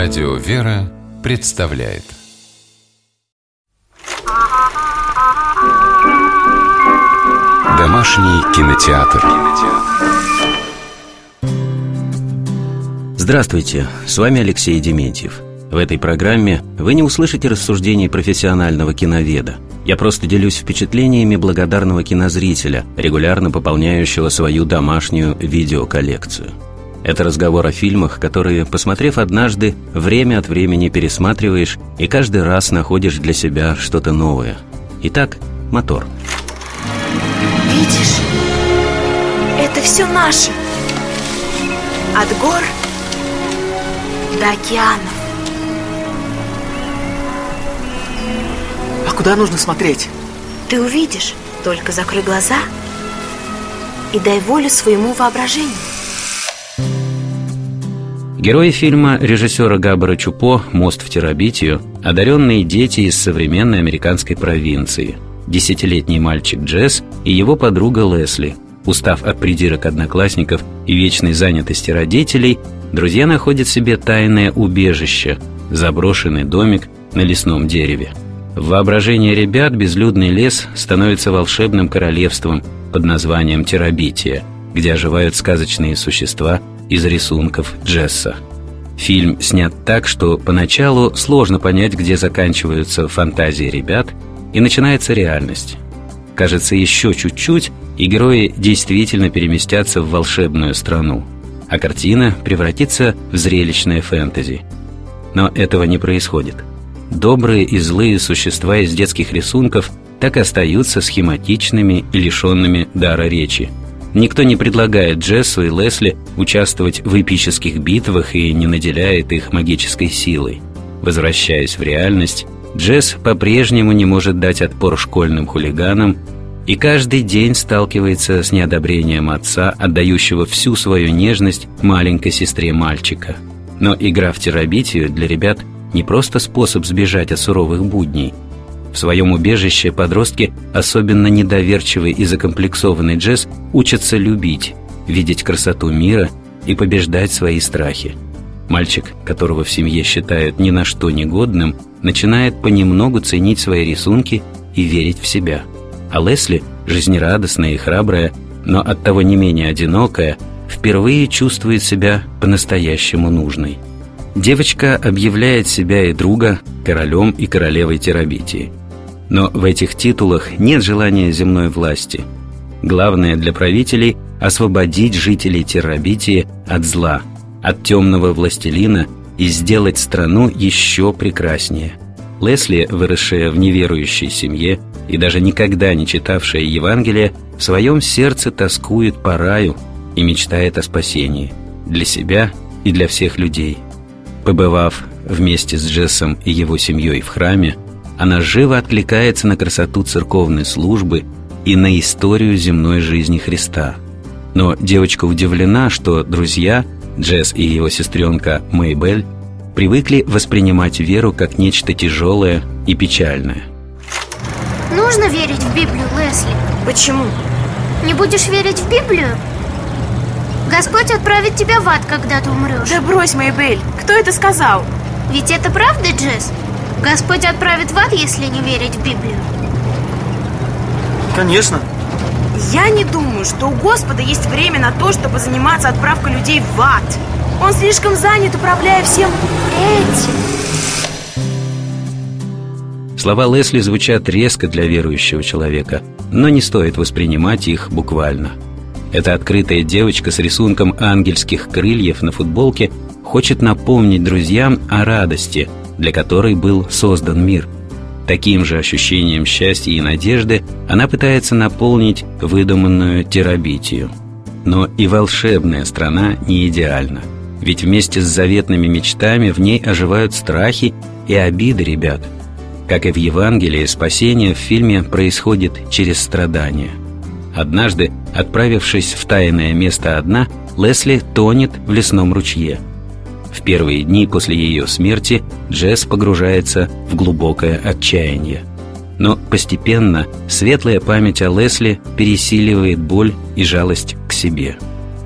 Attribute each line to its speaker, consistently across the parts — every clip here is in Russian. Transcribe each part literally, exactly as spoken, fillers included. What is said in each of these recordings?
Speaker 1: Радио «Вера» представляет Домашний кинотеатр.
Speaker 2: Здравствуйте, с вами Алексей Дементьев. В этой программе вы не услышите рассуждений профессионального киноведа. Я просто делюсь впечатлениями благодарного кинозрителя, регулярно пополняющего свою домашнюю видеоколлекцию. Это разговор о фильмах, которые, посмотрев однажды, время от времени пересматриваешь и каждый раз находишь для себя что-то новое. Итак, мотор.
Speaker 3: Видишь? Это все наше. От гор до океанов.
Speaker 4: А куда нужно смотреть?
Speaker 3: Ты увидишь, только закрой глаза и дай волю своему воображению.
Speaker 2: Герои фильма режиссера Габбара Чупо «Мост в Терабитию» – одаренные дети из современной американской провинции. Десятилетний мальчик Джесс и его подруга Лесли. Устав от придирок одноклассников и вечной занятости родителей, друзья находят себе тайное убежище – заброшенный домик на лесном дереве. В воображении ребят безлюдный лес становится волшебным королевством под названием Терабития, где оживают сказочные существа из рисунков Джесса. Фильм снят так, что поначалу сложно понять, где заканчиваются фантазии ребят и начинается реальность. Кажется, еще чуть-чуть, и герои действительно переместятся в волшебную страну, а картина превратится в зрелищное фэнтези. Но этого не происходит. Добрые и злые существа из детских рисунков так и остаются схематичными и лишенными дара речи. Никто не предлагает Джессу и Лесли участвовать в эпических битвах и не наделяет их магической силой. Возвращаясь в реальность, Джесс по-прежнему не может дать отпор школьным хулиганам и каждый день сталкивается с неодобрением отца, отдающего всю свою нежность маленькой сестре мальчика. Но игра в терабитию для ребят не просто способ сбежать от суровых будней. В своем убежище подростки, особенно недоверчивый и закомплексованный Джесс, учатся любить, видеть красоту мира и побеждать свои страхи. Мальчик, которого в семье считают ни на что негодным, начинает понемногу ценить свои рисунки и верить в себя. А Лесли, жизнерадостная и храбрая, но оттого не менее одинокая, впервые чувствует себя по-настоящему нужной. Девочка объявляет себя и друга королем и королевой Терабитии. Но в этих титулах нет желания земной власти. Главное для правителей – освободить жителей Терабитии от зла, от темного властелина и сделать страну еще прекраснее. Лесли, выросшая в неверующей семье и даже никогда не читавшая Евангелие, в своем сердце тоскует по раю и мечтает о спасении для себя и для всех людей. Побывав вместе с Джессом и его семьей в храме, она живо откликается на красоту церковной службы и на историю земной жизни Христа. Но девочка удивлена, что друзья, Джесс и его сестренка Мэйбель, привыкли воспринимать веру как нечто тяжелое и печальное.
Speaker 5: Нужно верить в Библию, Лесли.
Speaker 3: Почему?
Speaker 5: Не будешь верить в Библию? Господь отправит тебя в ад, когда ты умрешь.
Speaker 3: Да брось, Мэйбель, кто это сказал?
Speaker 5: Ведь это правда, Джесс? Господь отправит в ад, если не верить в Библию.
Speaker 4: Конечно.
Speaker 3: Я не думаю, что у Господа есть время на то, чтобы заниматься отправкой людей в ад. Он слишком занят, управляя всем этим.
Speaker 2: Слова Лесли звучат резко для верующего человека, но не стоит воспринимать их буквально. Эта открытая девочка с рисунком ангельских крыльев на футболке хочет напомнить друзьям о радости, для которой был создан мир. Таким же ощущением счастья и надежды она пытается наполнить выдуманную Терабитию. Но и волшебная страна не идеальна, ведь вместе с заветными мечтами в ней оживают страхи и обиды ребят. Как и в Евангелии, спасение в фильме происходит через страдания. Однажды, отправившись в тайное место одна, Лесли тонет в лесном ручье. В первые дни после ее смерти Джесс погружается в глубокое отчаяние. Но постепенно светлая память о Лесли пересиливает боль и жалость к себе.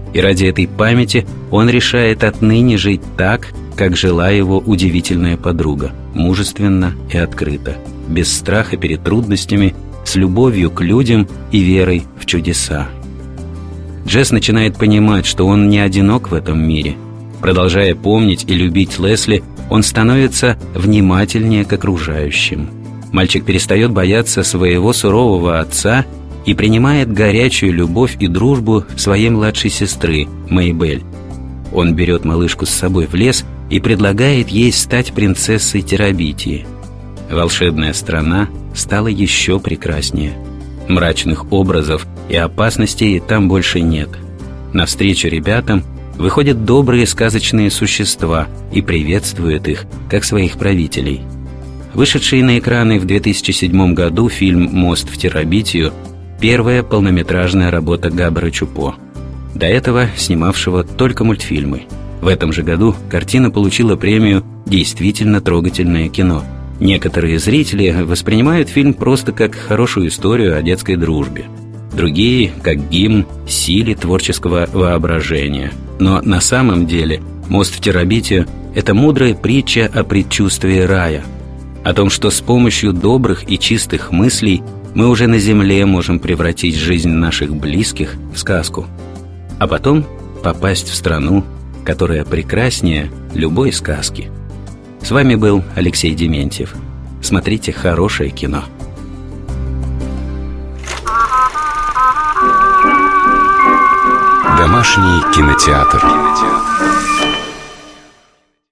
Speaker 2: И ради этой памяти он решает отныне жить так, как жила его удивительная подруга, мужественно и открыто, без страха перед трудностями, с любовью к людям и верой в чудеса. Джесс начинает понимать, что он не одинок в этом мире. Продолжая помнить и любить Лесли, он становится внимательнее к окружающим. Мальчик перестает бояться своего сурового отца и принимает горячую любовь и дружбу своей младшей сестры, Мэйбель. Он берет малышку с собой в лес и предлагает ей стать принцессой Терабитии. Волшебная страна стала еще прекраснее. Мрачных образов и опасностей там больше нет. Навстречу ребятам выходят добрые сказочные существа и приветствуют их, как своих правителей. Вышедший на экраны в две тысячи седьмом году фильм «Мост в Терабитию» – первая полнометражная работа Габбара Чупо, до этого снимавшего только мультфильмы. В этом же году картина получила премию «Действительно трогательное кино». Некоторые зрители воспринимают фильм просто как хорошую историю о детской дружбе. Другие – как гимн силе творческого воображения. Но на самом деле «Мост в Терабитию» – это мудрая притча о предчувствии рая, о том, что с помощью добрых и чистых мыслей мы уже на земле можем превратить жизнь наших близких в сказку, а потом попасть в страну, которая прекраснее любой сказки. С вами был Алексей Дементьев. Смотрите хорошее кино.
Speaker 1: Домашний кинотеатр.